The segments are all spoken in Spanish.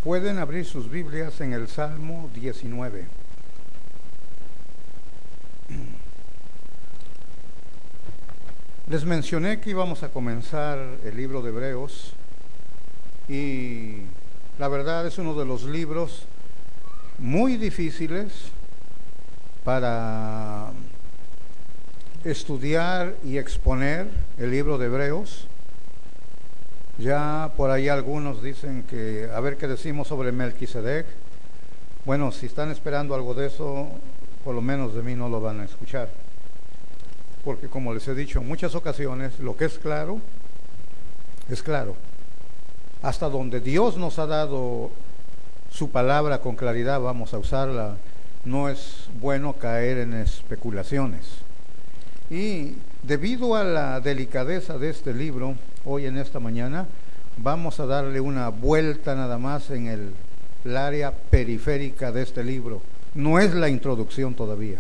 Pueden abrir sus Biblias en el Salmo 19. Les mencioné que íbamos a comenzar el libro de Hebreos y la verdad es uno de los libros muy difíciles para estudiar y exponer, el libro de Hebreos. Ya por ahí algunos dicen que a ver qué decimos sobre Melquisedec. Bueno, si están esperando algo de eso, por lo menos de mí no lo van a escuchar, porque como les he dicho en muchas ocasiones, lo que es claro, es claro. Hasta donde Dios nos ha dado su palabra con claridad, vamos a usarla. No es bueno caer en especulaciones. Y debido a la delicadeza de este libro, hoy en esta mañana vamos a darle una vuelta nada más en el área periférica de este libro. No es la introducción todavía.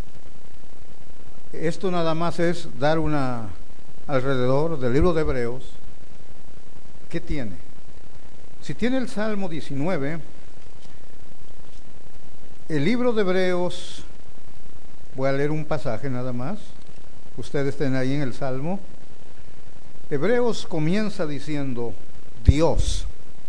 Esto nada más es dar una alrededor del libro de Hebreos. ¿Qué tiene? Si tiene el Salmo 19, el libro de Hebreos, voy a leer un pasaje nada más. Ustedes estén ahí en el Salmo. Hebreos comienza diciendo Dios.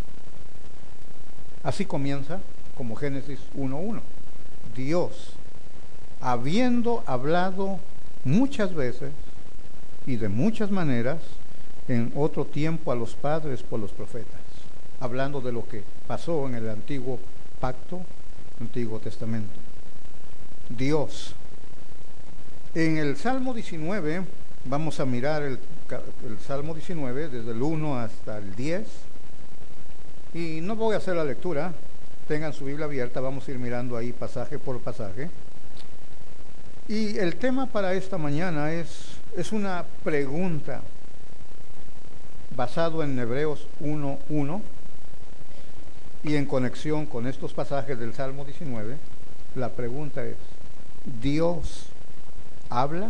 Así comienza, como Génesis 1:1. Dios, habiendo hablado muchas veces y de muchas maneras en otro tiempo a los padres por los profetas, hablando de lo que pasó en el antiguo pacto, Antiguo Testamento. Dios. En el Salmo 19, vamos a mirar el Salmo 19, desde el 1 hasta el 10, y no voy a hacer la lectura, tengan su Biblia abierta, vamos a ir mirando ahí pasaje por pasaje. Y el tema para esta mañana es una pregunta, basado en Hebreos 1:1, y en conexión con estos pasajes del Salmo 19, la pregunta es, ¿Dios habla?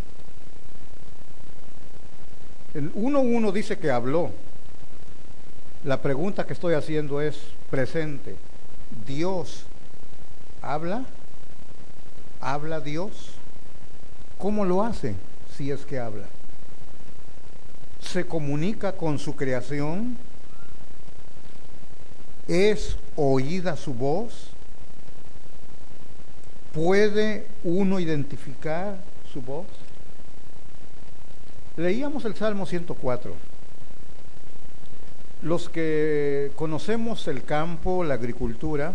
El 1:1 dice que habló. La pregunta que estoy haciendo es presente. ¿Dios habla? ¿Habla Dios? ¿Cómo lo hace si es que habla? ¿Se comunica con su creación? ¿Es oída su voz? ¿Puede uno identificar su voz? Leíamos el Salmo 104. Los que conocemos el campo, la agricultura,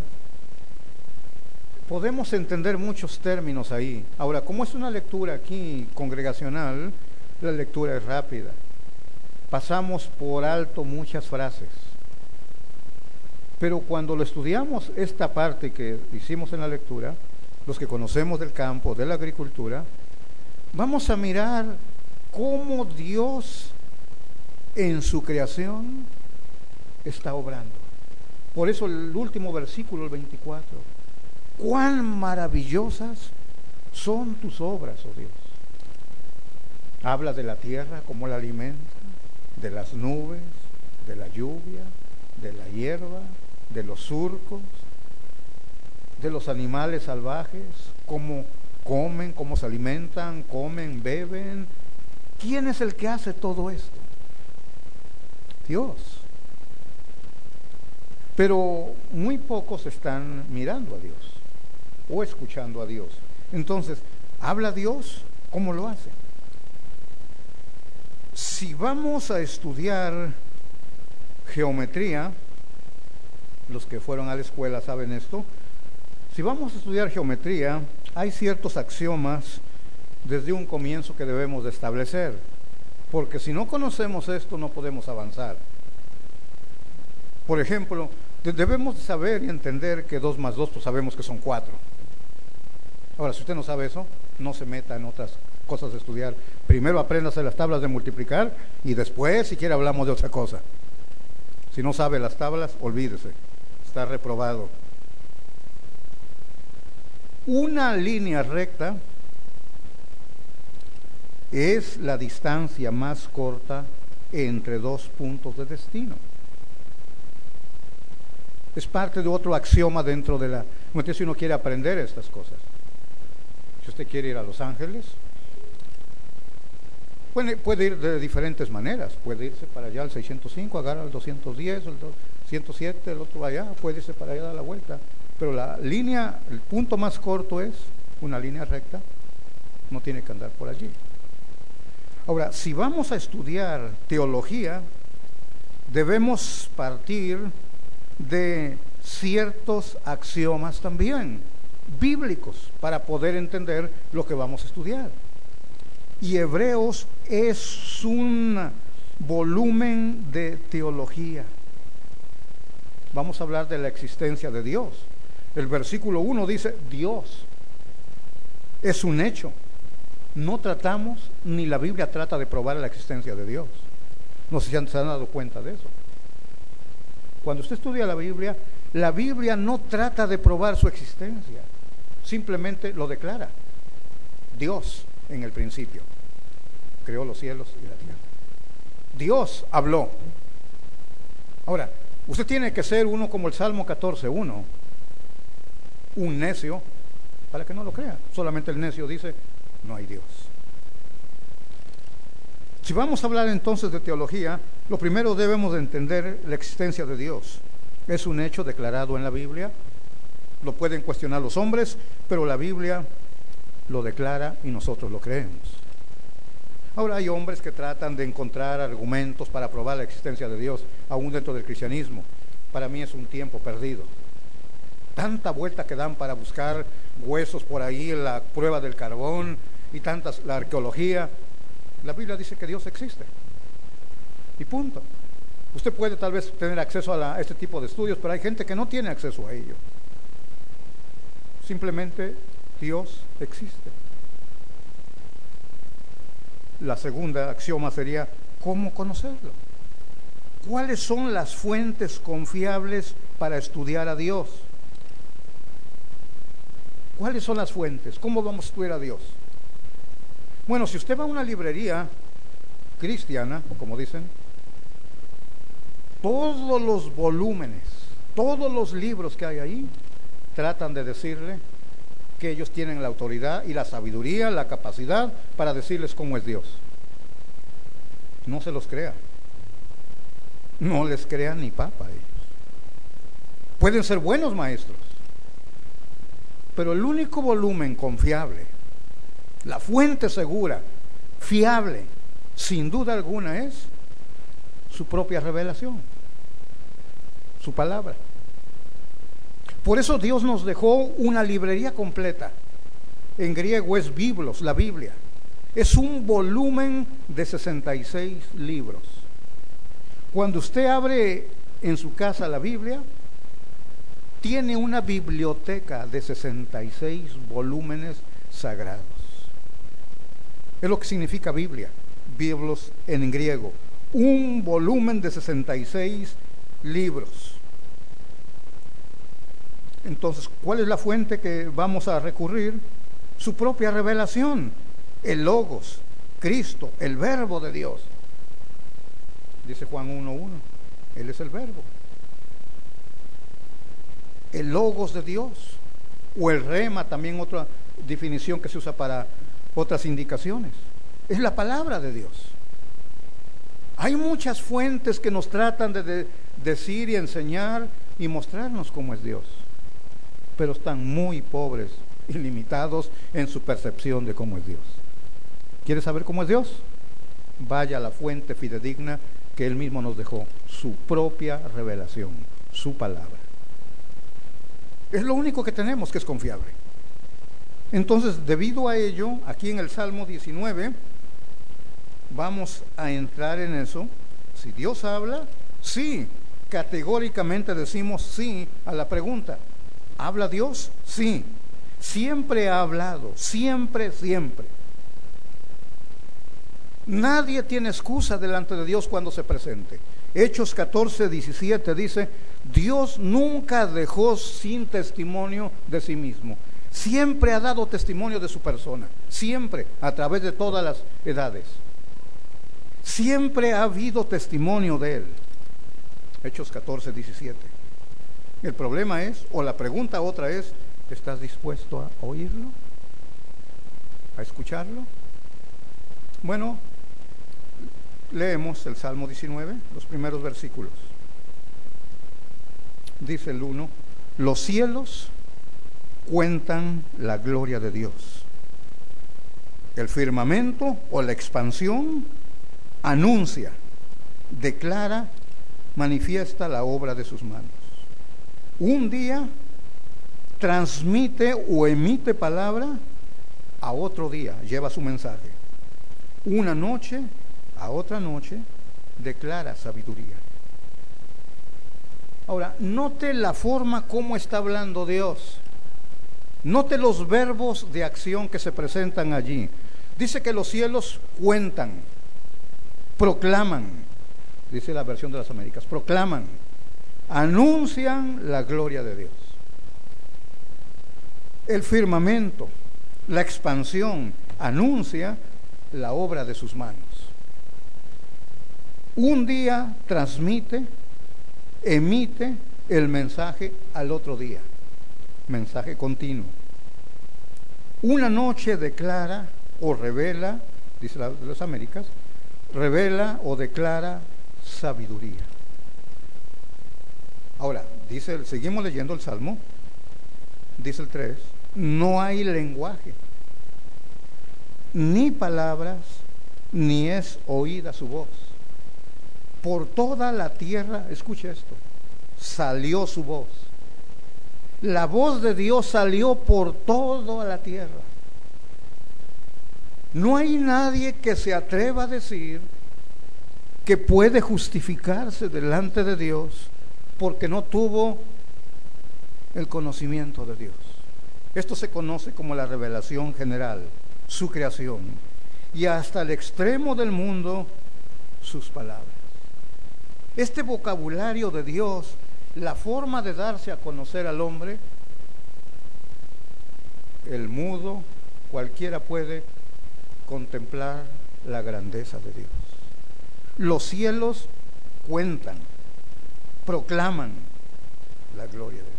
podemos entender muchos términos ahí. Ahora, como es una lectura aquí congregacional, la lectura es rápida. Pasamos por alto muchas frases. Pero cuando lo estudiamos, esta parte que hicimos en la lectura, los que conocemos del campo, de la agricultura, vamos a mirar cómo Dios en su creación está obrando. Por eso el último versículo, el 24, cuán maravillosas son tus obras, oh Dios. Habla de la tierra, cómo la alimenta, de las nubes, de la lluvia, de la hierba, de los surcos, de los animales salvajes, cómo comen, cómo se alimentan, comen, beben. ¿Quién es el que hace todo esto? Dios. Pero muy pocos están mirando a Dios o escuchando a Dios. Entonces, ¿habla Dios? ¿Cómo lo hace? Si vamos a estudiar geometría, los que fueron a la escuela saben esto, si vamos a estudiar geometría, hay ciertos axiomas desde un comienzo que debemos de establecer, porque si no conocemos esto no podemos avanzar. Por ejemplo, debemos saber y entender que 2 más 2, pues sabemos que son 4. Ahora, si usted no sabe eso, no se meta en otras cosas de estudiar. Primero apréndase las tablas de multiplicar y después, si quiere, hablamos de otra cosa. Si no sabe las tablas, olvídese, está reprobado. Una línea recta es la distancia más corta entre 2 puntos de destino. Es parte de otro axioma dentro de la... Entonces, si uno quiere aprender estas cosas, si usted quiere ir a Los Ángeles, puede ir de diferentes maneras. Puede irse para allá al 605, agarra el 210, el 107, el otro allá, puede irse para allá, dar la vuelta. Pero la línea, el punto más corto es una línea recta, no tiene que andar por allí. Ahora, si vamos a estudiar teología, debemos partir de ciertos axiomas también, bíblicos, para poder entender lo que vamos a estudiar. Y Hebreos es un volumen de teología. Vamos a hablar de la existencia de Dios. El versículo 1 dice, Dios es un hecho. No tratamos, ni la Biblia trata de probar la existencia de Dios. No sé si se han dado cuenta de eso. Cuando usted estudia la Biblia no trata de probar su existencia, simplemente lo declara. Dios en el principio creó los cielos y la tierra. Dios habló. Ahora, usted tiene que ser uno como el Salmo 14:1, un necio, para que no lo crea. Solamente el necio dice, no hay Dios. Si vamos a hablar entonces de teología, lo primero debemos de entender la existencia de Dios. Es un hecho declarado en la Biblia, lo pueden cuestionar los hombres, pero la Biblia lo declara y nosotros lo creemos. Ahora hay hombres que tratan de encontrar argumentos para probar la existencia de Dios, aún dentro del cristianismo. Para mí es un tiempo perdido. Tanta vuelta que dan para buscar huesos por ahí, la prueba del carbón y la arqueología. La Biblia dice que Dios existe. Y punto. Usted puede tal vez tener acceso a este tipo de estudios, pero hay gente que no tiene acceso a ello. Simplemente Dios existe. La segunda axioma sería, ¿cómo conocerlo? ¿Cuáles son las fuentes confiables para estudiar a Dios? ¿Cuáles son las fuentes? ¿Cómo vamos a estudiar a Dios? Bueno, si usted va a una librería cristiana, como dicen, todos los volúmenes, todos los libros que hay ahí, tratan de decirle que ellos tienen la autoridad y la sabiduría, la capacidad para decirles cómo es Dios. No se los crea. No les crea ni papa a ellos. Pueden ser buenos maestros, pero el único volumen confiable, la fuente segura, fiable, sin duda alguna, es su propia revelación, su palabra. Por eso Dios nos dejó una librería completa. En griego es Biblos, la Biblia. Es un volumen de 66 libros. Cuando usted abre en su casa la Biblia, tiene una biblioteca de 66 volúmenes sagrados. Es lo que significa Biblia, Biblos en griego. Un volumen de 66 libros. Entonces, ¿cuál es la fuente que vamos a recurrir? Su propia revelación, el Logos, Cristo, el Verbo de Dios. Dice Juan 1:1, Él es el Verbo. El Logos de Dios, o el Rema, también otra definición que se usa para otras indicaciones. Es la palabra de Dios. Hay muchas fuentes que nos tratan de decir y enseñar y mostrarnos cómo es Dios, pero están muy pobres y limitados en su percepción de cómo es Dios. ¿Quiere saber cómo es Dios? Vaya a la fuente fidedigna que Él mismo nos dejó, su propia revelación, su palabra. Es lo único que tenemos que es confiable. Entonces, debido a ello, aquí en el Salmo 19, vamos a entrar en eso. Si Dios habla, sí, categóricamente decimos sí a la pregunta. ¿Habla Dios? Sí. Siempre ha hablado, siempre, siempre. Nadie tiene excusa delante de Dios cuando se presente. Hechos 14:17 dice, Dios nunca dejó sin testimonio de sí mismo. Siempre ha dado testimonio de su persona, siempre, a través de todas las edades. Siempre ha habido testimonio de Él. Hechos 14:17. El problema es, o la pregunta otra es, ¿estás dispuesto a oírlo? ¿A escucharlo? Bueno, leemos el Salmo 19, los primeros versículos. Dice el 1, los cielos cuentan la gloria de Dios. El firmamento o la expansión anuncia, declara, manifiesta la obra de sus manos. Un día transmite o emite palabra, a otro día lleva su mensaje. Una noche a otra noche declara sabiduría. Ahora, note la forma como está hablando Dios. Note los verbos de acción que se presentan allí. Dice que los cielos cuentan, proclaman, dice la versión de las Américas, proclaman, anuncian la gloria de Dios. El firmamento, la expansión, anuncia la obra de sus manos. Un día transmite, emite el mensaje al otro día, mensaje continuo. Una noche declara o revela, dice las Américas, revela o declara sabiduría. Ahora, dice, seguimos leyendo el Salmo, dice el 3, no hay lenguaje, ni palabras, ni es oída su voz. Por toda la tierra, escuche esto, salió su voz. La voz de Dios salió por toda la tierra. No hay nadie que se atreva a decir que puede justificarse delante de Dios porque no tuvo el conocimiento de Dios. Esto se conoce como la revelación general, su creación, y hasta el extremo del mundo, sus palabras. Este vocabulario de Dios, la forma de darse a conocer al hombre, el mudo, cualquiera puede contemplar la grandeza de Dios. Los cielos cuentan, proclaman la gloria de Dios.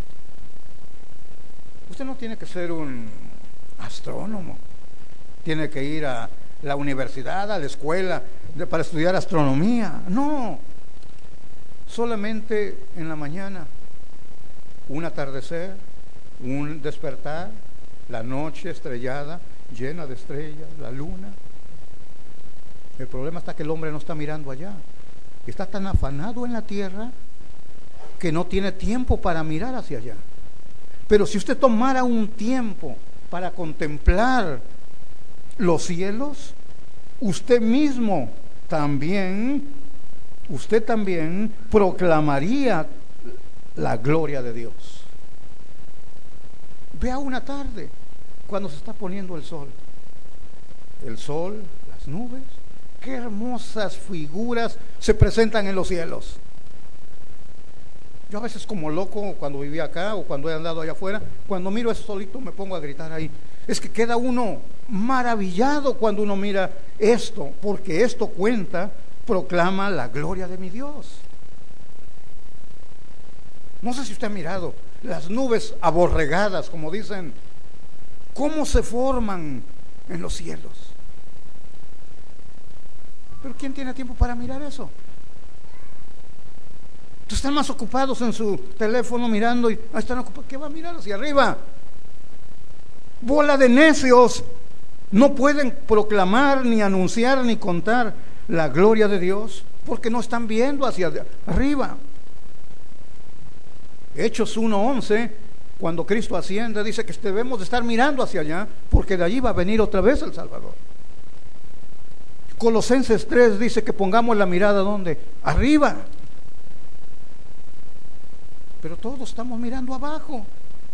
Usted no tiene que ser un astrónomo, tiene que ir a la universidad, a la escuela para estudiar astronomía. No, solamente en la mañana, un atardecer, un despertar, la noche estrellada, llena de estrellas, la luna. El problema está que el hombre no está mirando allá, está tan afanado en la tierra que no tiene tiempo para mirar hacia allá. Pero si usted tomara un tiempo para contemplar los cielos, usted también proclamaría la gloria de Dios. Vea una tarde cuando se está poniendo el sol, las nubes, qué hermosas figuras se presentan en los cielos. Yo a veces, como loco, cuando vivía acá o cuando he andado allá afuera, cuando miro eso solito me pongo a gritar ahí. Es que queda uno maravillado cuando uno mira esto, porque esto proclama la gloria de mi Dios. No sé si usted ha mirado las nubes aborregadas, como dicen, cómo se forman en los cielos. Pero ¿quién tiene tiempo para mirar eso? Están más ocupados en su teléfono mirando y están ocupados. ¿Qué va a mirar hacia arriba? Bola de necios. No pueden proclamar, ni anunciar, ni contar la gloria de Dios porque no están viendo hacia arriba. Hechos 1:11, cuando Cristo asciende, dice que debemos de estar mirando hacia allá porque de allí va a venir otra vez el Salvador. Colosenses 3 dice que pongamos la mirada ¿dónde? Arriba. Pero todos estamos mirando abajo.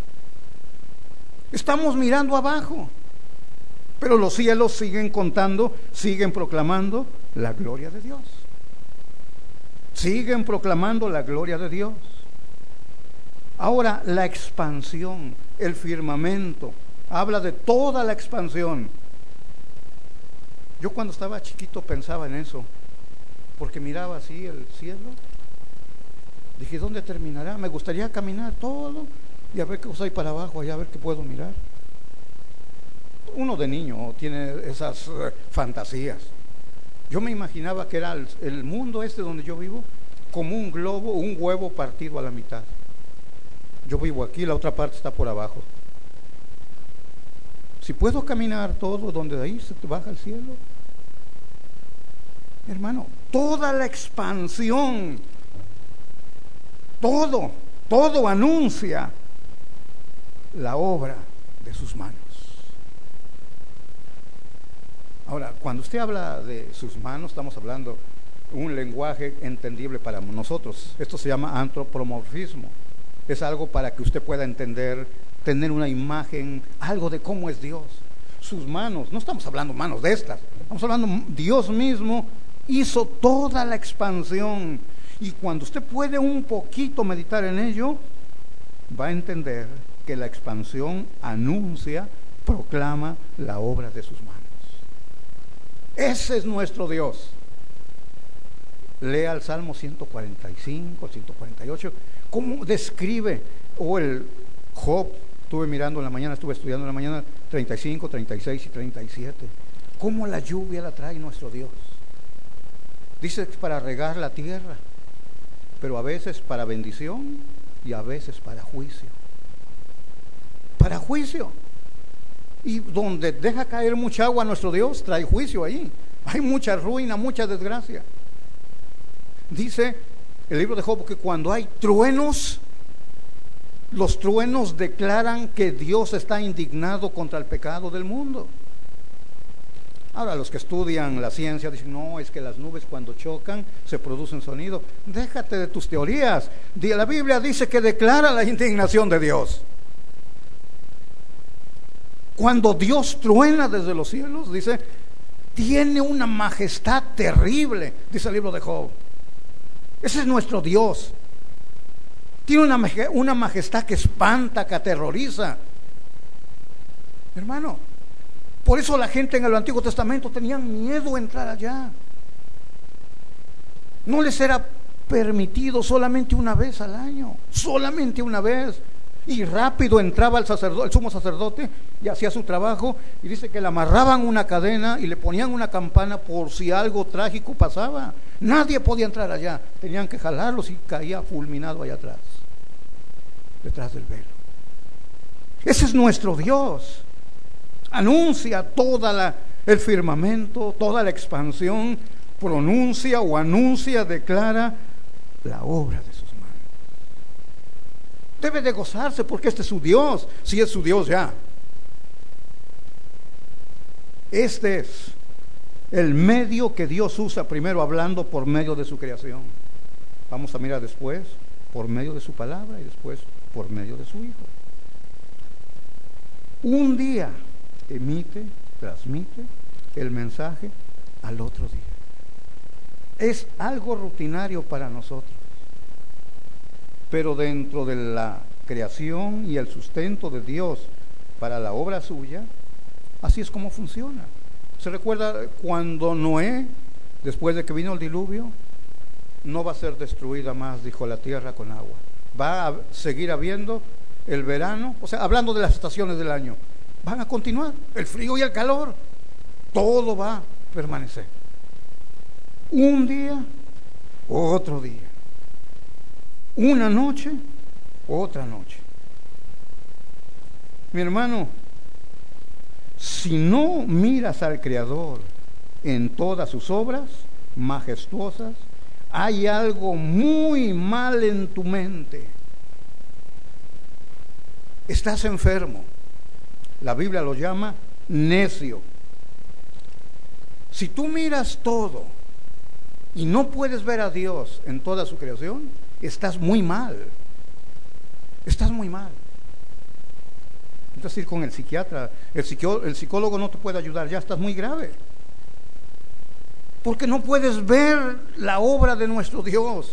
Estamos mirando abajo. Pero los cielos siguen contando, siguen proclamando la gloria de Dios. Siguen proclamando la gloria de Dios. Ahora, la expansión, el firmamento, habla de toda la expansión. Yo cuando estaba chiquito pensaba en eso, porque miraba así el cielo Dije, ¿dónde terminará? Me gustaría caminar todo y a ver qué cosa hay para abajo, allá a ver qué puedo mirar. Uno de niño tiene esas fantasías. Yo me imaginaba que era el mundo este donde yo vivo como un globo, un huevo partido a la mitad. Yo vivo aquí, la otra parte está por abajo. Si puedo caminar todo donde de ahí se te baja el cielo. Hermano, toda la expansión, todo anuncia la obra de sus manos. Ahora, cuando usted habla de sus manos, estamos hablando un lenguaje entendible para nosotros. Esto se llama antropomorfismo. Es algo para que usted pueda entender, tener una imagen, algo de cómo es Dios. Sus manos, no estamos hablando manos de estas, estamos hablando Dios mismo hizo toda la expansión. Y cuando usted puede un poquito meditar en ello, va a entender que la expansión anuncia, proclama la obra de sus manos. Ese es nuestro Dios. Lea el Salmo 145, 148, cómo describe, o el Job, estuve mirando en la mañana, estuve estudiando en la mañana, 35, 36 y 37, cómo la lluvia la trae nuestro Dios. Dice que es para regar la tierra, pero a veces para bendición y a veces para juicio. Para juicio. Y donde deja caer mucha agua nuestro Dios, trae juicio ahí. Hay mucha ruina, mucha desgracia. Dice el libro de Job que cuando hay truenos, los truenos declaran que Dios está indignado contra el pecado del mundo. Ahora los que estudian la ciencia dicen, no, es que las nubes cuando chocan se producen sonido. Déjate de tus teorías. La Biblia dice que declara la indignación de Dios. Cuando Dios truena desde los cielos, dice, tiene una majestad terrible, dice el libro de Job. Ese es nuestro Dios. Tiene una majestad que espanta, que aterroriza. Hermano, por eso la gente en el Antiguo Testamento tenían miedo a entrar allá. No les era permitido solamente una vez al año, solamente una vez. Y rápido entraba el sumo sacerdote y hacía su trabajo, y dice que le amarraban una cadena y le ponían una campana por si algo trágico pasaba. Nadie podía entrar allá, tenían que jalarlos y caía fulminado allá atrás, detrás del velo. Ese es nuestro Dios. Anuncia el firmamento, toda la expansión, pronuncia o anuncia, declara la obra de sus manos. Debe de gozarse porque este es su Dios, si es su Dios ya. Este es el medio que Dios usa, primero hablando por medio de su creación. Vamos a mirar después por medio de su palabra y después por medio de su Hijo. Un día transmite el mensaje al otro día. Es algo rutinario para nosotros. Pero dentro de la creación y el sustento de Dios para la obra suya, así es como funciona. ¿Se recuerda cuando Noé, después de que vino el diluvio, no va a ser destruida más, dijo, la tierra con agua? Va a seguir habiendo el verano, o sea, hablando de las estaciones del año, van a continuar, el frío y el calor, todo va a permanecer. Un día, otro día. Una noche, otra noche. Mi hermano, si no miras al Creador en todas sus obras majestuosas, hay algo muy mal en tu mente. Estás enfermo. La Biblia lo llama necio. Si tú miras todo y no puedes ver a Dios en toda su creación, estás muy mal. Estás muy mal. Necesitas ir con el psiquiatra. El psicólogo no te puede ayudar, ya estás muy grave. Porque no puedes ver la obra de nuestro Dios.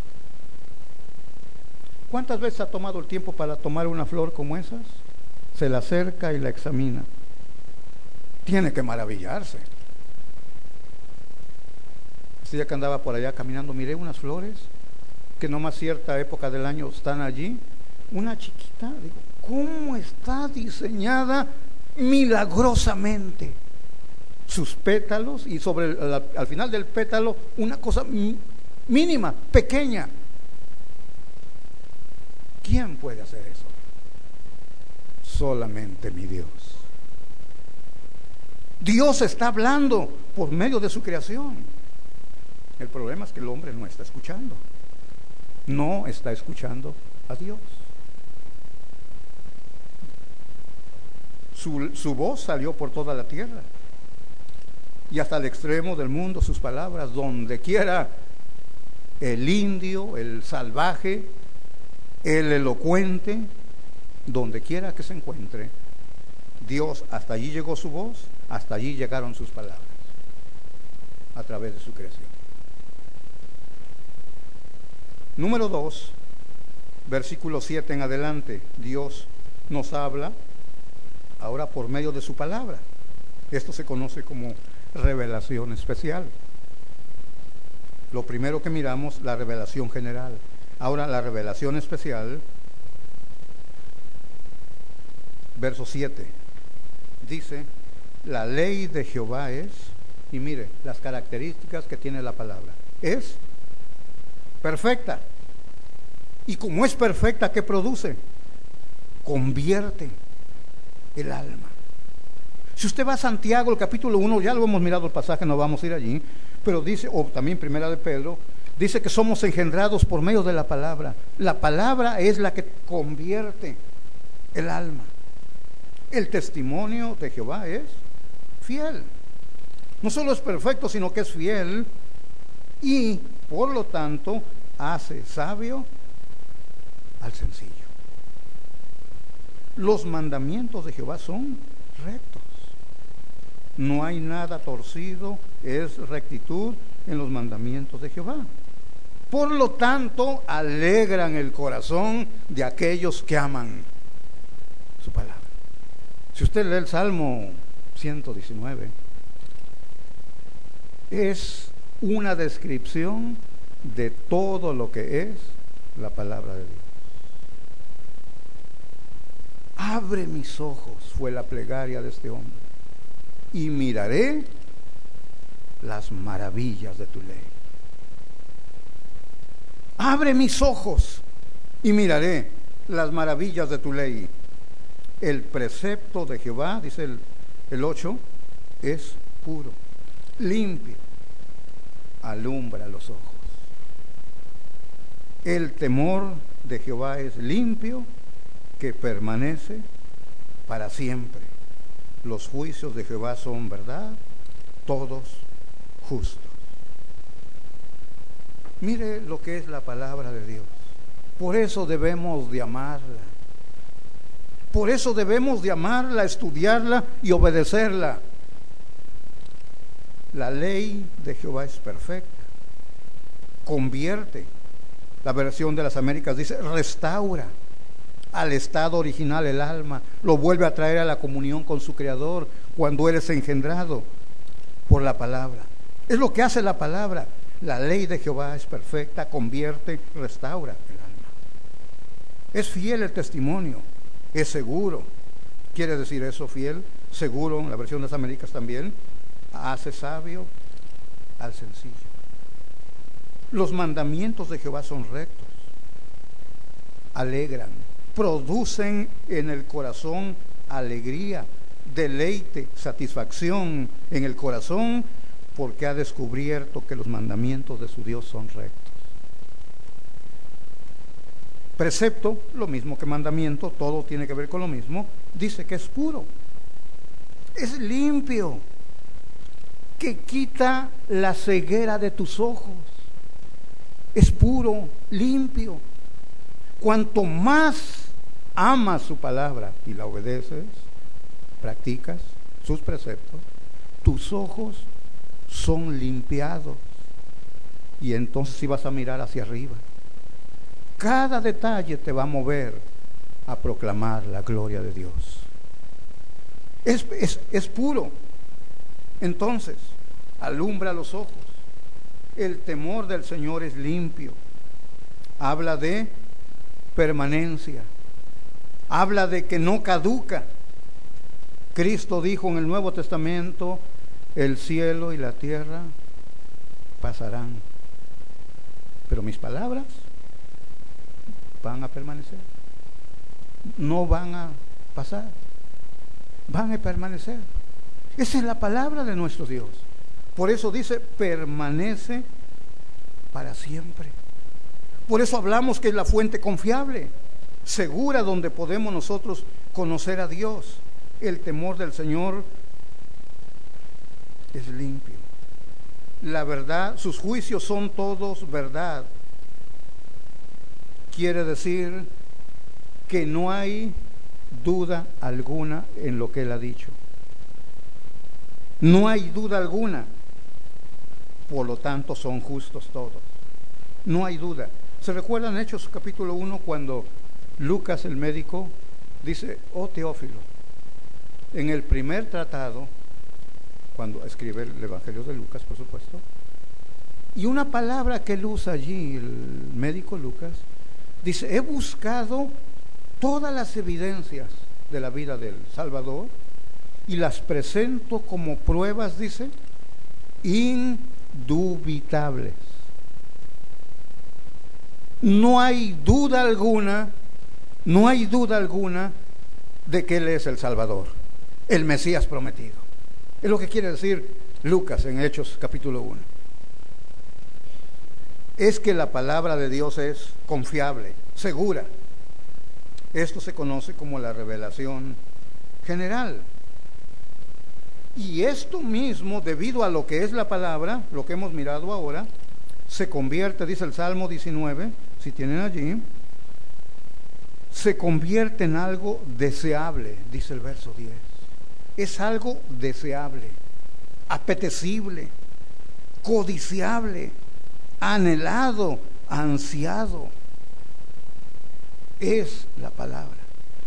¿Cuántas veces ha tomado el tiempo para tomar una flor como esas? Se la acerca y la examina. Tiene que maravillarse. Este día que andaba por allá caminando, miré unas flores que nomás cierta época del año están allí, una chiquita, digo, ¿cómo está diseñada milagrosamente? Sus pétalos y al final del pétalo una cosa mínima, pequeña. ¿Quién puede hacer eso? Solamente mi Dios. Dios está hablando por medio de su creación. El problema es que el hombre no está escuchando. No está escuchando a Dios. Su voz salió por toda la tierra y hasta el extremo del mundo sus palabras, donde quiera el indio, el salvaje, el elocuente, donde quiera que se encuentre, Dios, hasta allí llegó su voz, hasta allí llegaron sus palabras, a través de su creación. Número 2, versículo 7 en adelante, Dios nos habla ahora por medio de su palabra. Esto se conoce como revelación especial. Lo primero que miramos, la revelación general. Ahora la revelación especial, verso 7, dice, la ley de Jehová es, y mire las características que tiene la palabra, es perfecta. Y como es perfecta, ¿qué produce? Convierte el alma. Si usted va a Santiago, el capítulo 1, ya lo hemos mirado el pasaje, no vamos a ir allí, pero dice, o también primera de Pedro, dice que somos engendrados por medio de la palabra. La palabra es la que convierte el alma. El testimonio de Jehová es fiel. No solo es perfecto, sino que es fiel y, por lo tanto, hace sabio al sencillo. Los mandamientos de Jehová son rectos. No hay nada torcido, es rectitud en los mandamientos de Jehová. Por lo tanto, alegran el corazón de aquellos que aman su palabra. Si usted lee el Salmo 119, es una descripción de todo lo que es la palabra de Dios. Abre mis ojos, fue la plegaria de este hombre, y miraré las maravillas de tu ley. Abre mis ojos y miraré las maravillas de tu ley. El precepto de Jehová, dice el 8, es puro, limpio, alumbra los ojos. El temor de Jehová es limpio, que permanece para siempre. Los juicios de Jehová son verdad, todos justos. Mire lo que es la palabra de Dios. Por eso debemos de amarla. Por eso debemos de amarla, estudiarla y obedecerla. La ley de Jehová es perfecta. Convierte. La versión de las Américas dice, restaura al estado original el alma, lo vuelve a traer a la comunión con su Creador cuando Él es engendrado por la palabra. Es lo que hace la palabra. La ley de Jehová es perfecta, convierte, restaura el alma. Es fiel el testimonio, es seguro. ¿Quiere decir eso fiel? Seguro, en la versión de las Américas también, hace sabio al sencillo. Los mandamientos de Jehová son rectos, alegran, producen en el corazón alegría, deleite, satisfacción en el corazón, porque ha descubierto que los mandamientos de su Dios son rectos. Precepto, lo mismo que mandamiento, todo tiene que ver con lo mismo, dice que es puro, es limpio, que quita la ceguera de tus ojos, es puro, limpio. Cuanto más amas su palabra y la obedeces, practicas sus preceptos, tus ojos son limpiados y entonces sí vas a mirar hacia arriba. Cada detalle te va a mover a proclamar la gloria de Dios. Es puro. Entonces, alumbra los ojos. El temor del Señor es limpio. habla de permanencia, habla de que no caduca. Cristo dijo en el Nuevo Testamento, el cielo y la tierra pasarán, pero mis palabras van a permanecer, no van a pasar, van a permanecer. Esa es la palabra de nuestro Dios. Por eso dice, permanece para siempre. Por eso hablamos que es la fuente confiable, segura, donde podemos nosotros conocer a Dios. El temor del Señor es limpio. La verdad, sus juicios son todos verdad. Quiere decir que no hay duda alguna en lo que Él ha dicho. No hay duda alguna. Por lo tanto, son justos todos. No hay duda. ¿Se recuerdan Hechos capítulo 1 cuando Lucas, el médico, dice, oh Teófilo, en el primer tratado, cuando escribe el Evangelio de Lucas, por supuesto, y una palabra que él usa allí, el médico Lucas, dice, he buscado todas las evidencias de la vida del Salvador y las presento como pruebas, dice, indubitables. No hay duda alguna, no hay duda alguna de que Él es el Salvador, el Mesías prometido. Es lo que quiere decir Lucas en Hechos capítulo 1. Es que la palabra de Dios es confiable, segura. Esto se conoce como la revelación general. Y esto mismo, debido a lo que es la palabra, lo que hemos mirado ahora, se convierte, dice el Salmo 19, si tienen allí, se convierte en algo deseable, dice el verso 10. Es algo deseable, apetecible, codiciable, anhelado, ansiado. Es la palabra.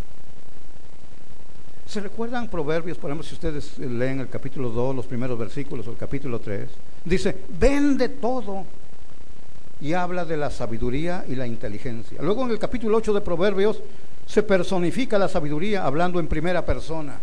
¿Se recuerdan Proverbios? Por ejemplo, si ustedes leen el capítulo 2, los primeros versículos, o el capítulo 3, dice, vende todo, y habla de la sabiduría y la inteligencia. Luego en el capítulo 8 de Proverbios se personifica la sabiduría hablando en primera persona.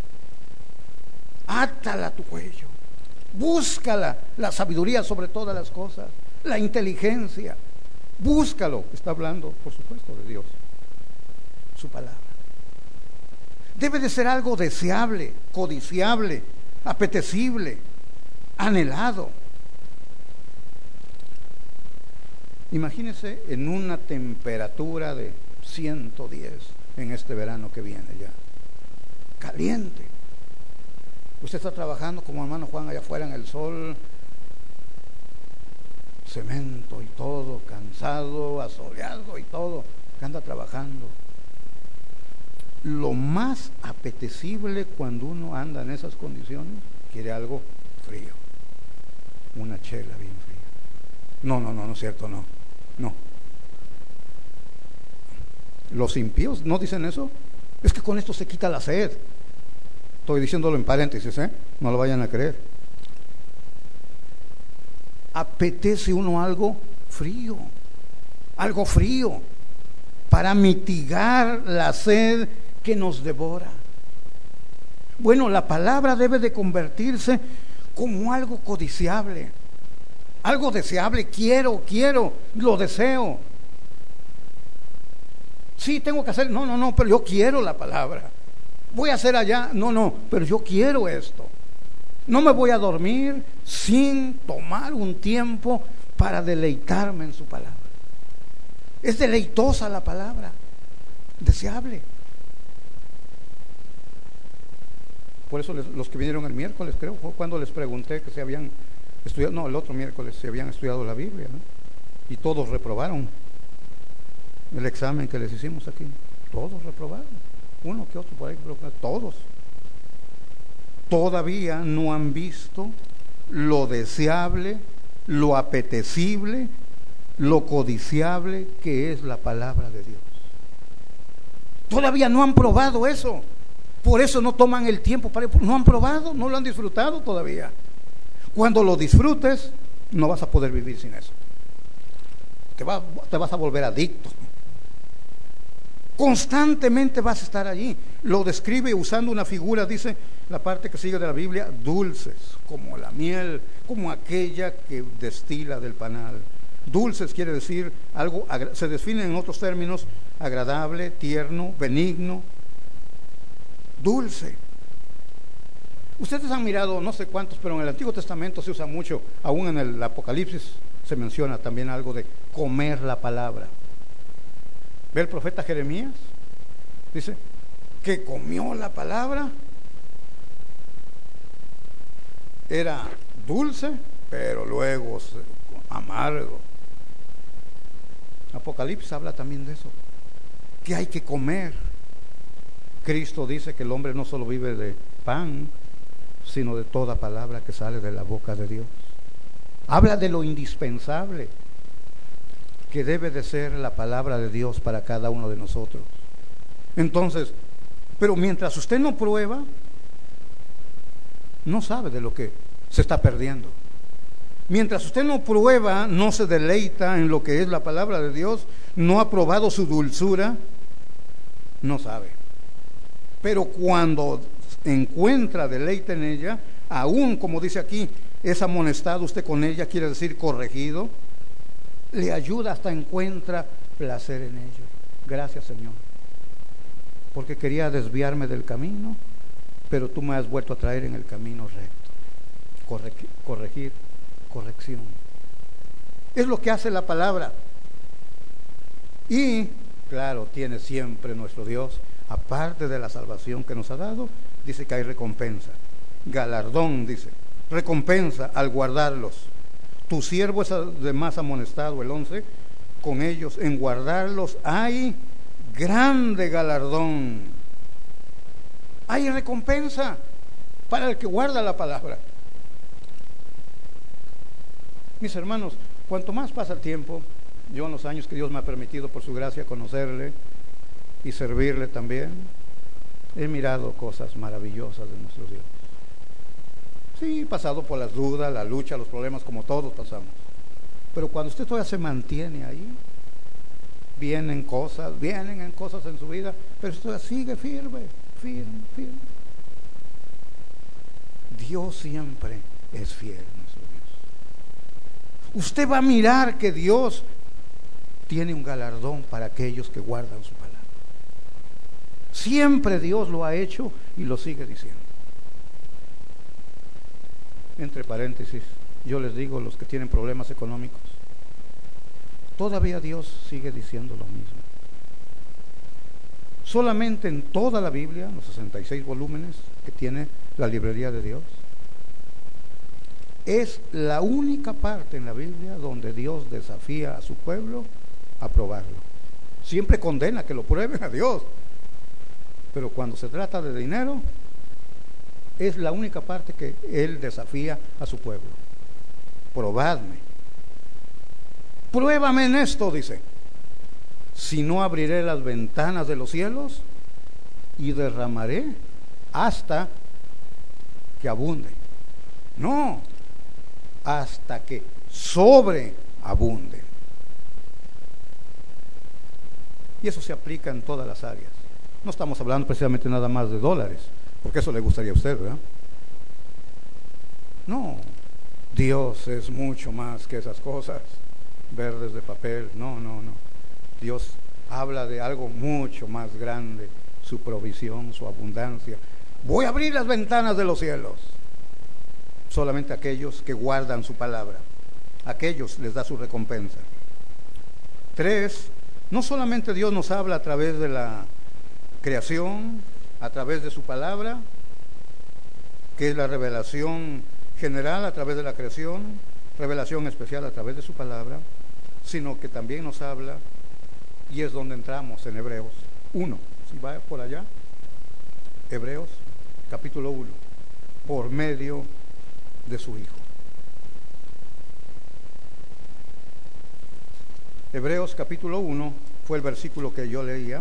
Átala a tu cuello, búscala, la sabiduría sobre todas las cosas, la inteligencia, búscalo. Está hablando, por supuesto, de Dios, su palabra. Debe de ser algo deseable, codiciable, apetecible, anhelado. Imagínese en una temperatura de 110 en este verano que viene ya, caliente. Usted está trabajando como hermano Juan allá afuera en el sol, cemento y todo, cansado, asoleado y todo, que anda trabajando. Lo más apetecible cuando uno anda en esas condiciones, quiere algo frío, una chela bien fría. No es cierto, no. Los impíos no dicen eso. Es que con esto se quita la sed. Estoy diciéndolo en paréntesis, no lo vayan a creer. Apetece uno algo frío, para mitigar la sed que nos devora. Bueno, la palabra debe de convertirse como algo codiciable, algo deseable. Quiero, lo deseo. Sí, tengo que hacer, no, pero yo quiero la palabra. Voy a hacer allá, no, pero yo quiero esto. No me voy a dormir sin tomar un tiempo para deleitarme en su palabra. Es deleitosa la palabra, deseable. Por eso los que vinieron el miércoles, creo, fue cuando les pregunté que se habían estudiado, el otro miércoles se habían estudiado la Biblia, ¿no? Y todos reprobaron el examen que les hicimos aquí. Todos reprobaron, uno que otro por ahí, pero todos. Todavía no han visto lo deseable, lo apetecible, lo codiciable que es la palabra de Dios. Todavía no han probado eso. Por eso no toman el tiempo para... No han probado, no lo han disfrutado todavía. Cuando lo disfrutes, no vas a poder vivir sin eso. te vas a volver adicto. Constantemente vas a estar allí. Lo describe usando una figura, dice la parte que sigue de la Biblia, dulces, como la miel, como aquella que destila del panal. Dulces quiere decir algo, se define en otros términos, agradable, tierno, benigno, dulce. Ustedes han mirado, no sé cuántos, pero en el Antiguo Testamento se usa mucho, aún en el Apocalipsis se menciona también algo de comer la palabra. ¿Ve el profeta Jeremías? Dice que comió la palabra. Era dulce, pero luego amargo. Apocalipsis habla también de eso, que hay que comer. Cristo dice que el hombre no solo vive de pan, sino de toda palabra que sale de la boca de Dios. Habla de lo indispensable que debe de ser la palabra de Dios para cada uno de nosotros. Entonces, pero mientras usted no prueba, no sabe de lo que se está perdiendo. Mientras usted no prueba, no se deleita en lo que es la palabra de Dios, no ha probado su dulzura, no sabe. Pero cuando encuentra deleite en ella, aún como dice aquí, es amonestado usted con ella, quiere decir corregido, le ayuda hasta encuentra placer en ello. Gracias, Señor, porque quería desviarme del camino, pero tú me has vuelto a traer en el camino recto. Corregir, corrección. Es lo que hace la palabra. Y, claro, tiene siempre nuestro Dios, aparte de la salvación que nos ha dado, dice que hay recompensa. Galardón, dice, recompensa al guardarlos. Tu siervo es además amonestado, el 11, con ellos en guardarlos hay grande galardón. Hay recompensa para el que guarda la palabra. Mis hermanos, cuanto más pasa el tiempo, yo en los años que Dios me ha permitido por su gracia conocerle y servirle también, he mirado cosas maravillosas de nuestro Dios. Sí, he pasado por las dudas, la lucha, los problemas, como todos pasamos. Pero cuando usted todavía se mantiene ahí, vienen en cosas en su vida, pero usted sigue firme. Dios siempre es fiel, nuestro Dios. Usted va a mirar que Dios tiene un galardón para aquellos que guardan su palabra. Siempre Dios lo ha hecho y lo sigue diciendo. Entre paréntesis, yo les digo, los que tienen problemas económicos, todavía Dios sigue diciendo lo mismo. Solamente en toda la Biblia, los 66 volúmenes que tiene la librería de Dios, es la única parte en la Biblia donde Dios desafía a su pueblo a probarlo. Siempre condena que lo prueben a Dios, pero cuando se trata de dinero, es la única parte que Él desafía a su pueblo. Probadme. Pruébame en esto, dice. Si no, abriré las ventanas de los cielos y derramaré hasta que abunde. No, hasta que sobreabunde. Y eso se aplica en todas las áreas. No estamos hablando precisamente nada más de dólares, porque eso le gustaría a usted, ¿verdad? No, Dios es mucho más que esas cosas verdes de papel. No. Dios habla de algo mucho más grande, su provisión, su abundancia. Voy a abrir las ventanas de los cielos. Solamente aquellos que guardan su palabra, aquellos les da su recompensa. 3, no solamente Dios nos habla a través de la creación, a través de su palabra, que es la revelación general a través de la creación, revelación especial a través de su palabra, sino que también nos habla, y es donde entramos en Hebreos 1, si va por allá, Hebreos capítulo 1, por medio de su Hijo. Hebreos capítulo 1 fue el versículo que yo leía.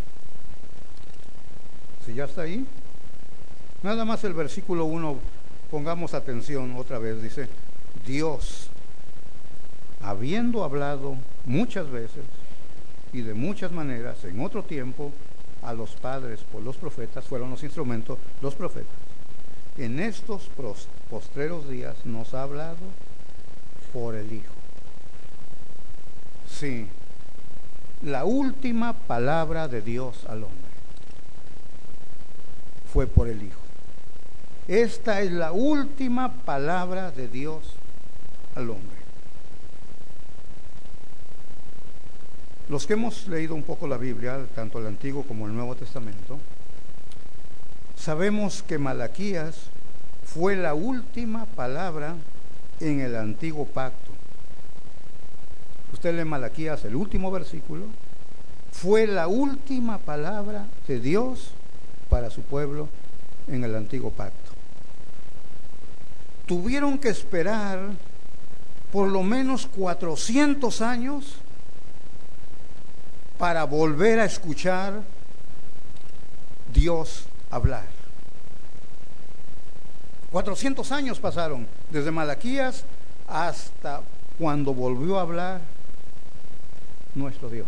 Si ya está ahí, nada más el versículo 1 Pongamos atención otra vez, dice, Dios, habiendo hablado muchas veces y de muchas maneras en otro tiempo a los padres por los profetas, fueron los instrumentos, los profetas. En estos postreros días nos ha hablado por el Hijo. Sí, la última palabra de Dios al hombre fue por el Hijo. Esta es la última palabra de Dios al hombre. Los que hemos leído un poco la Biblia, tanto el Antiguo como el Nuevo Testamento, sabemos que Malaquías fue la última palabra en el Antiguo Pacto. Usted lee Malaquías, el último versículo, fue la última palabra de Dios para su pueblo en el Antiguo Pacto. Tuvieron que esperar por lo menos 400 años para volver a escuchar Dios hablar. 400 años pasaron desde Malaquías hasta cuando volvió a hablar nuestro Dios.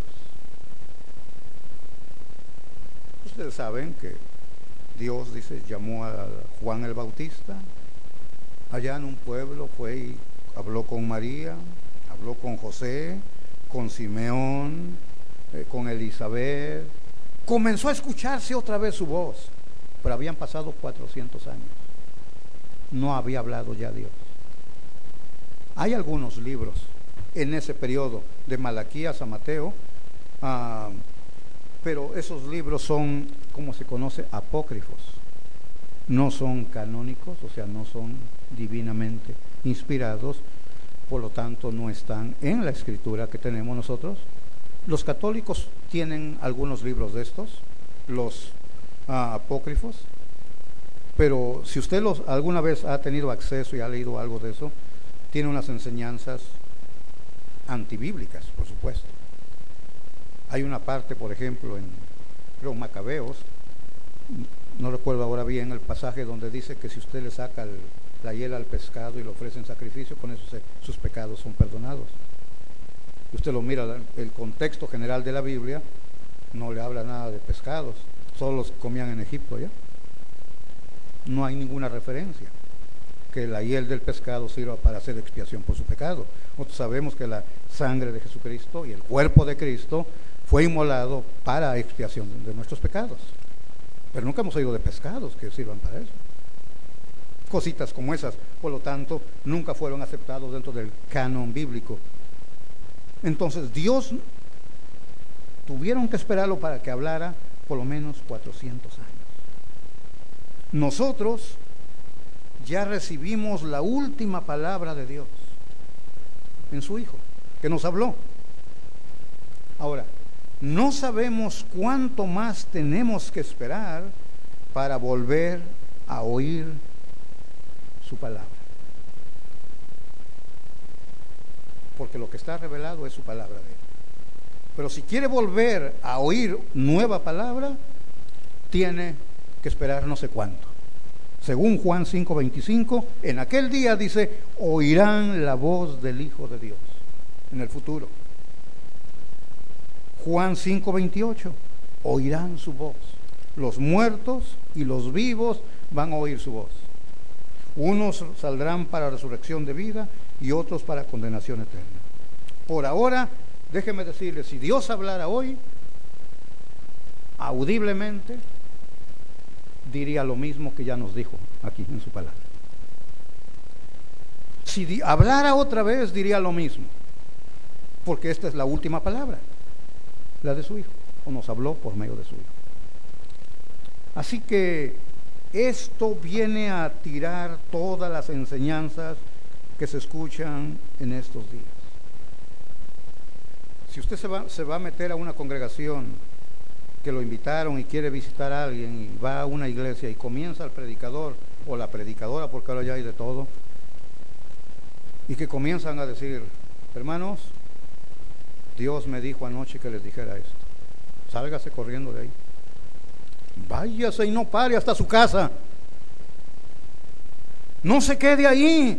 Ustedes saben que Dios, dice, llamó a Juan el Bautista allá en un pueblo, fue y habló con María, habló con José, con Simeón, con Elizabeth. Comenzó a escucharse otra vez su voz, pero habían pasado 400 años. No había hablado ya Dios. Hay algunos libros en ese periodo, de Malaquías a Mateo, pero esos libros son, como se conoce, apócrifos. No son canónicos, o sea, no son divinamente inspirados, por lo tanto no están en la escritura que tenemos nosotros. Los católicos tienen algunos libros de estos, los apócrifos, pero si usted alguna vez ha tenido acceso y ha leído algo de eso, tiene unas enseñanzas antibíblicas, por supuesto. Hay una parte, por ejemplo, en Macabeos, no recuerdo ahora bien el pasaje donde dice que si usted le saca la hiel al pescado y le ofrece en sacrificio, con eso sus pecados son perdonados. Y usted lo mira, el contexto general de la Biblia no le habla nada de pescados, solo los comían en Egipto ya. No hay ninguna referencia que la hiel del pescado sirva para hacer expiación por su pecado. Nosotros sabemos que la sangre de Jesucristo y el cuerpo de Cristo fue inmolado para expiación de nuestros pecados. Pero nunca hemos oído de pescados que sirvan para eso. Cositas como esas, por lo tanto, nunca fueron aceptados dentro del canon bíblico. Entonces, Dios tuvieron que esperarlo para que hablara por lo menos 400 años. Nosotros ya recibimos la última palabra de Dios en su Hijo, que nos habló. Ahora, no sabemos cuánto más tenemos que esperar para volver a oír su palabra. Porque lo que está revelado es su palabra de Él. Pero si quiere volver a oír nueva palabra, tiene que esperar no sé cuánto. Según Juan 5:25, en aquel día dice, oirán la voz del Hijo de Dios, en el futuro. Juan 5:28, oirán su voz. Los muertos y los vivos van a oír su voz. Unos saldrán para resurrección de vida y otros para condenación eterna. Por ahora, déjeme decirle, si Dios hablara hoy, audiblemente, diría lo mismo que ya nos dijo aquí en su palabra. Si hablara otra vez, diría lo mismo, porque esta es la última palabra, la de su Hijo, o nos habló por medio de su Hijo. Así que esto viene a tirar todas las enseñanzas que se escuchan en estos días. Si usted se va a meter a una congregación que lo invitaron y quiere visitar a alguien y va a una iglesia y comienza el predicador o la predicadora, porque ahora ya hay de todo, y que comienzan a decir, hermanos, Dios me dijo anoche que les dijera esto, sálgase corriendo de ahí, váyase y no pare hasta su casa. No se quede ahí.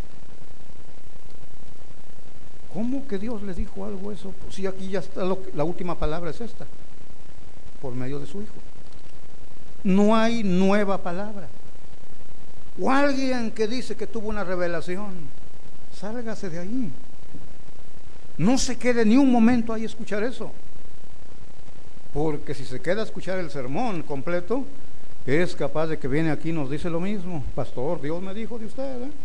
¿Cómo que Dios le dijo algo eso? Pues sí, aquí ya está, la última palabra es esta, por medio de su Hijo. No hay nueva palabra. O alguien que dice que tuvo una revelación, sálgase de ahí. No se quede ni un momento ahí a escuchar eso. Porque si se queda a escuchar el sermón completo, es capaz de que viene aquí y nos dice lo mismo. Pastor, Dios me dijo de usted, ¿eh?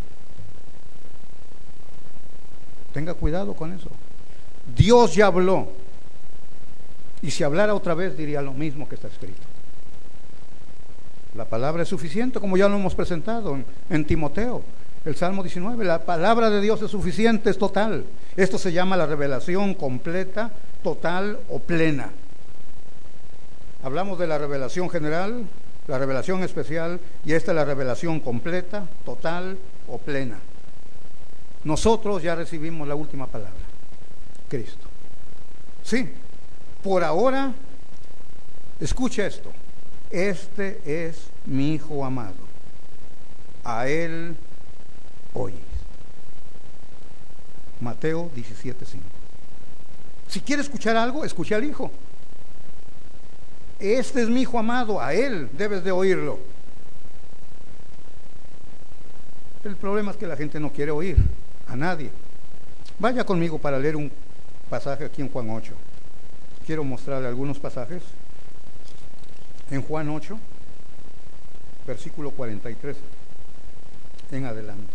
Tenga cuidado con eso. Dios ya habló. Y si hablara otra vez diría lo mismo que está escrito. La palabra es suficiente, como ya lo hemos presentado en Timoteo, el Salmo 19. La palabra de Dios es suficiente, es total. Esto se llama la revelación completa, total o plena. Hablamos de la revelación general, la revelación especial, y esta es la revelación completa, total o plena. Nosotros ya recibimos la última palabra, Cristo. Sí, por ahora, escuche esto. Este es mi Hijo amado. A Él oís. Mateo 17:5. Si quiere escuchar algo, escuche al Hijo. Este es mi Hijo amado, a Él debes de oírlo. El problema es que la gente no quiere oír a nadie. Vaya conmigo para leer un pasaje aquí en Juan 8. Quiero mostrarle algunos pasajes. En Juan 8, versículo 43 en adelante.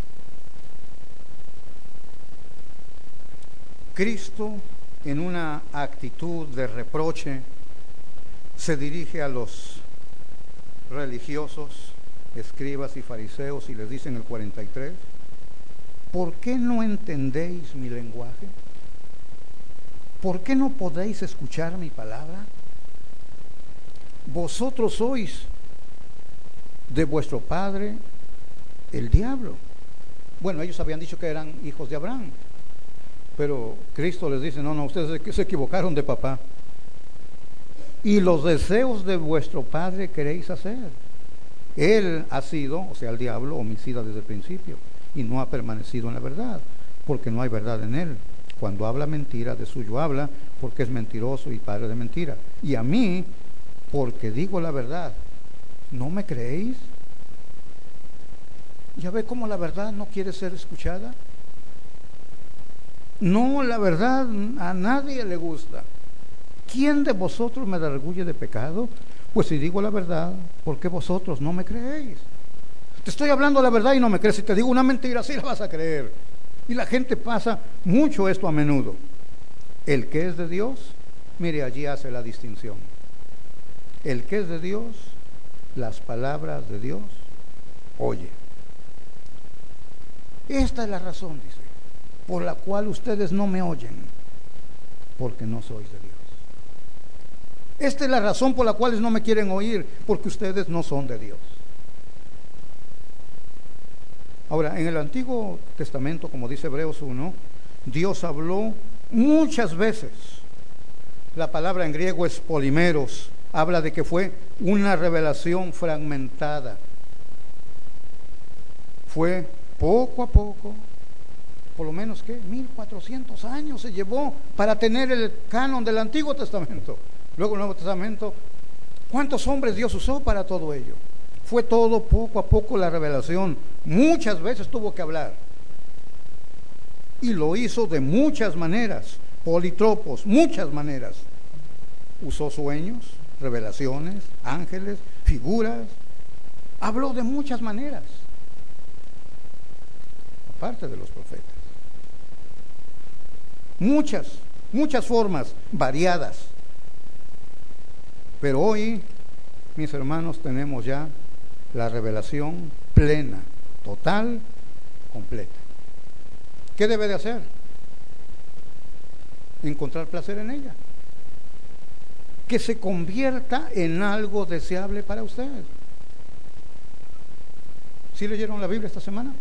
Cristo, en una actitud de reproche, se dirige a los religiosos, escribas y fariseos, y les dice en el 43: ¿por qué no entendéis mi lenguaje? ¿Por qué no podéis escuchar mi palabra? Vosotros sois de vuestro padre el diablo. Bueno, ellos habían dicho que eran hijos de Abraham, pero Cristo les dice: no, ustedes se equivocaron de papá. Y los deseos de vuestro padre queréis hacer. Él ha sido, o sea, el diablo, homicida desde el principio, y no ha permanecido en la verdad, porque no hay verdad en él. Cuando habla mentira, de suyo habla, porque es mentiroso y padre de mentira. Y a mí, porque digo la verdad, ¿no me creéis? ¿Ya ve cómo la verdad no quiere ser escuchada? No, la verdad a nadie le gusta. ¿Quién de vosotros me redarguye de pecado? Pues si digo la verdad, ¿por qué vosotros no me creéis? Te estoy hablando la verdad y no me crees. Si te digo una mentira, sí la vas a creer. Y la gente pasa mucho esto a menudo. El que es de Dios, mire, allí hace la distinción. El que es de Dios, las palabras de Dios oye. Esta es la razón, dice, por la cual ustedes no me oyen, porque no sois de Dios. Esta es la razón por la cual no me quieren oír, porque ustedes no son de Dios. Ahora, en el Antiguo Testamento, como dice Hebreos 1, Dios habló muchas veces. La palabra en griego es polimeros, habla de que fue una revelación fragmentada. Fue poco a poco, por lo menos que 1400 años se llevó para tener el canon del Antiguo Testamento. Luego el Nuevo Testamento, ¿cuántos hombres Dios usó para todo ello? Fue todo poco a poco la revelación. Muchas veces tuvo que hablar. Y lo hizo de muchas maneras, politropos, muchas maneras. Usó sueños, revelaciones, ángeles, figuras. Habló de muchas maneras, aparte de los profetas. Muchas formas variadas. Pero hoy, mis hermanos, tenemos ya la revelación plena, total, completa. ¿Qué debe de hacer? Encontrar placer en ella. Que se convierta en algo deseable para usted. ¿Sí leyeron la Biblia esta semana?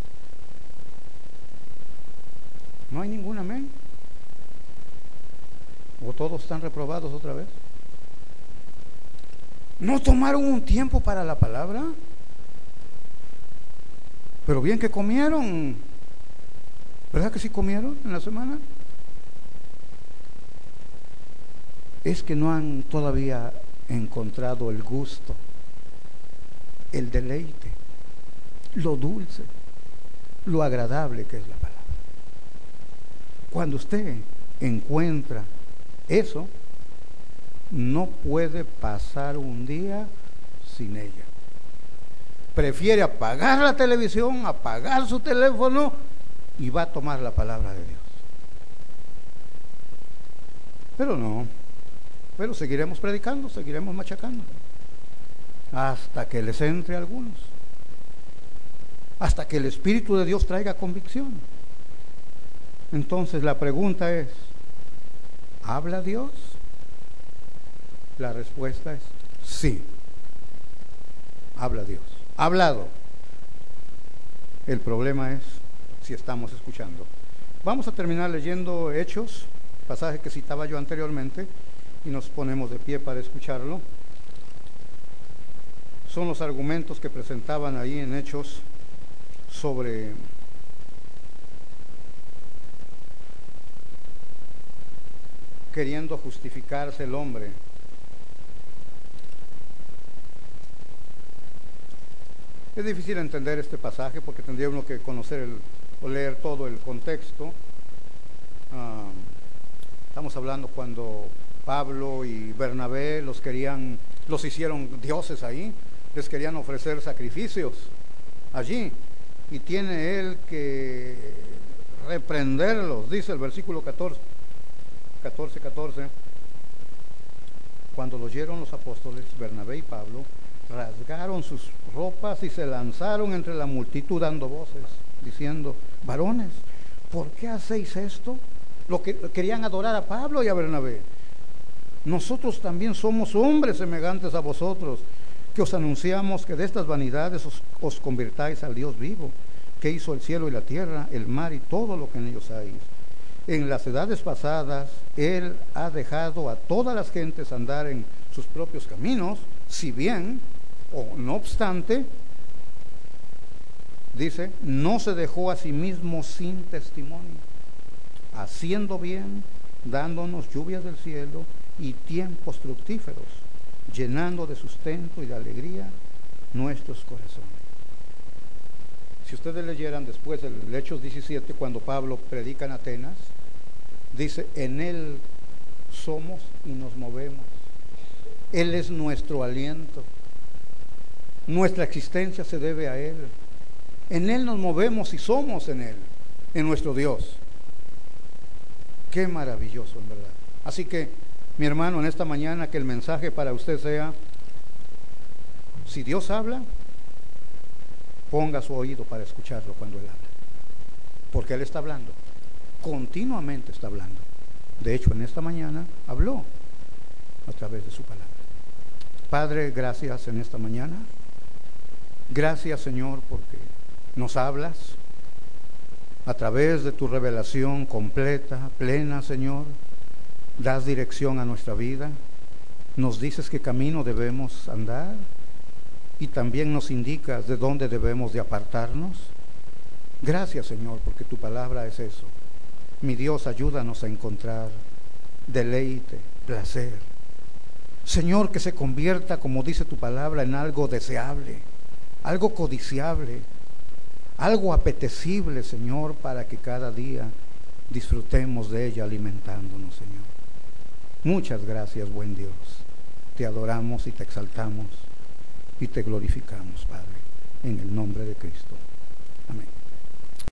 ¿No hay ningún amén? ¿O todos están reprobados otra vez? ¿No tomaron un tiempo para la palabra? Pero bien que comieron. ¿Verdad que sí comieron en la semana? Es que no han todavía encontrado el gusto, el deleite, lo dulce, lo agradable que es la palabra. Cuando usted encuentra eso, no puede pasar un día sin ella. Prefiere apagar la televisión, apagar su teléfono y va a tomar la palabra de Dios. Pero seguiremos predicando, seguiremos machacando, hasta que les entre a algunos, hasta que el Espíritu de Dios traiga convicción. Entonces la pregunta es, ¿habla Dios? La respuesta es sí, habla Dios, ha hablado. El problema es si estamos escuchando. Vamos a terminar leyendo Hechos, pasaje que citaba yo anteriormente, y nos ponemos de pie para escucharlo. Son los argumentos que presentaban ahí en Hechos sobre queriendo justificarse el hombre. Es difícil entender este pasaje porque tendría uno que conocer o leer todo el contexto. Estamos hablando cuando Pablo y Bernabé los hicieron dioses ahí, les querían ofrecer sacrificios allí, y tiene él que reprenderlos, dice el versículo 14. Cuando lo oyeron los apóstoles, Bernabé y Pablo rasgaron sus ropas y se lanzaron entre la multitud dando voces, diciendo: varones, ¿por qué hacéis esto? Querían adorar a Pablo y a Bernabé. Nosotros también somos hombres semejantes a vosotros, que os anunciamos que de estas vanidades os convirtáis al Dios vivo, que hizo el cielo y la tierra, el mar y todo lo que en ellos hay. En las edades pasadas, Él ha dejado a todas las gentes andar en sus propios caminos, si bien, o no obstante, dice, no se dejó a sí mismo sin testimonio, haciendo bien, dándonos lluvias del cielo y tiempos fructíferos, llenando de sustento y de alegría nuestros corazones. Si ustedes leyeran después el Hechos 17, cuando Pablo predica en Atenas, dice: en Él somos y nos movemos. Él es nuestro aliento. Nuestra existencia se debe a Él. En Él nos movemos y somos en Él, en nuestro Dios. Qué maravilloso, en verdad. Así que, mi hermano, en esta mañana, que el mensaje para usted sea: si Dios habla, ponga su oído para escucharlo cuando Él habla, porque Él está hablando, continuamente está hablando. De hecho, en esta mañana habló a través de su palabra. Padre, gracias en esta mañana. Gracias, Señor, porque nos hablas a través de tu revelación completa, plena, Señor. Das dirección a nuestra vida, nos dices qué camino debemos andar y también nos indicas de dónde debemos de apartarnos. Gracias, Señor, porque tu palabra es eso. Mi Dios, ayúdanos a encontrar deleite, placer. Señor, que se convierta, como dice tu palabra, en algo deseable, algo codiciable, algo apetecible, Señor, para que cada día disfrutemos de ella alimentándonos, Señor. Muchas gracias, buen Dios. Te adoramos y te exaltamos y te glorificamos, Padre, en el nombre de Cristo.